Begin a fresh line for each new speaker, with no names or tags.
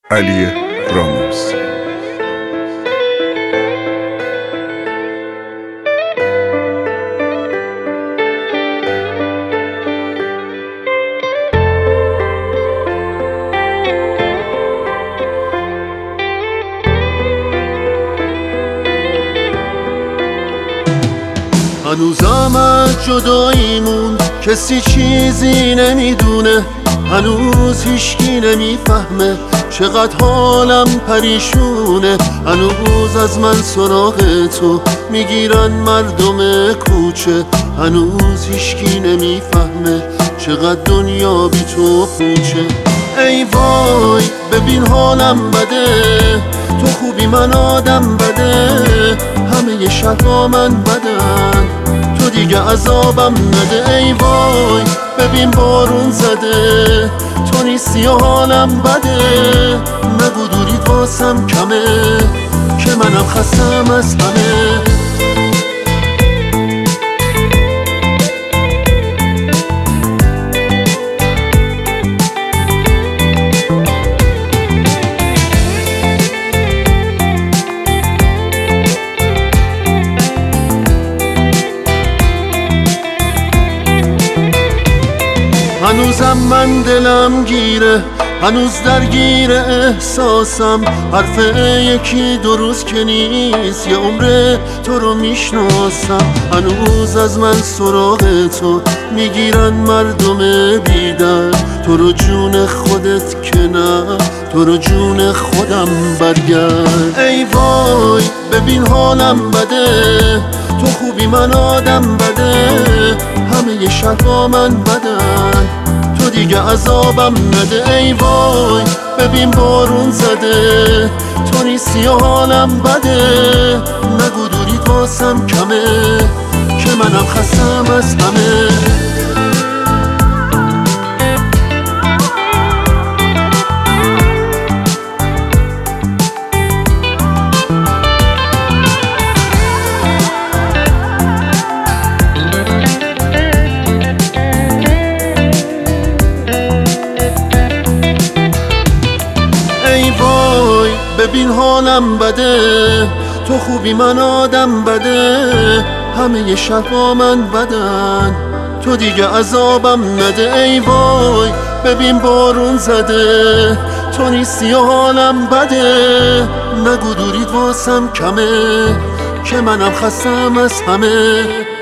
علی راموس.
هنوزم از جداییمون کسی چیزی نمیدونه، هنوز هیچکی نمیفهمه چقدر حالم پریشونه. هنوز از من سراغ تو میگیرن مردم کوچه، هنوز هیچکی نمیفهمه چقدر دنیا بی تو پوچه. ای وای ببین حالم بده، تو خوبی من آدم بده، همه شهرها من بدن، تو دیگه عذابم نده. ای وای ببین بارون زده، تو نیستی و حالم بده، نگو دورید واسم کمه که منم خستم از همه. هنوزم من دلم گیره، هنوز درگیر احساسم، حرف یکی دو روز که نیست، یه عمر تو رو میشناسم. هنوز از من سراغ تو میگیرن مردم بیدر، تو رو جون خودت که نه، تو رو جون خودم برگرد. ای وای ببین حالم بده، تو خوبی من آدم بده، همه شهرها من بدن، تو دیگه عذابم نده. ای وای ببین بارون زده، تو نیستی و حالم بده، نگو دورید واسم کمه که منم خستم از همه. ببین حالم بده، تو خوبی من آدم بده، همه شهرها من بدن، تو دیگه عذابم نده. ای وای ببین بارون زده، تو نیستی و حالم بده، نگو دورید واسم کمه که منم خستم از همه.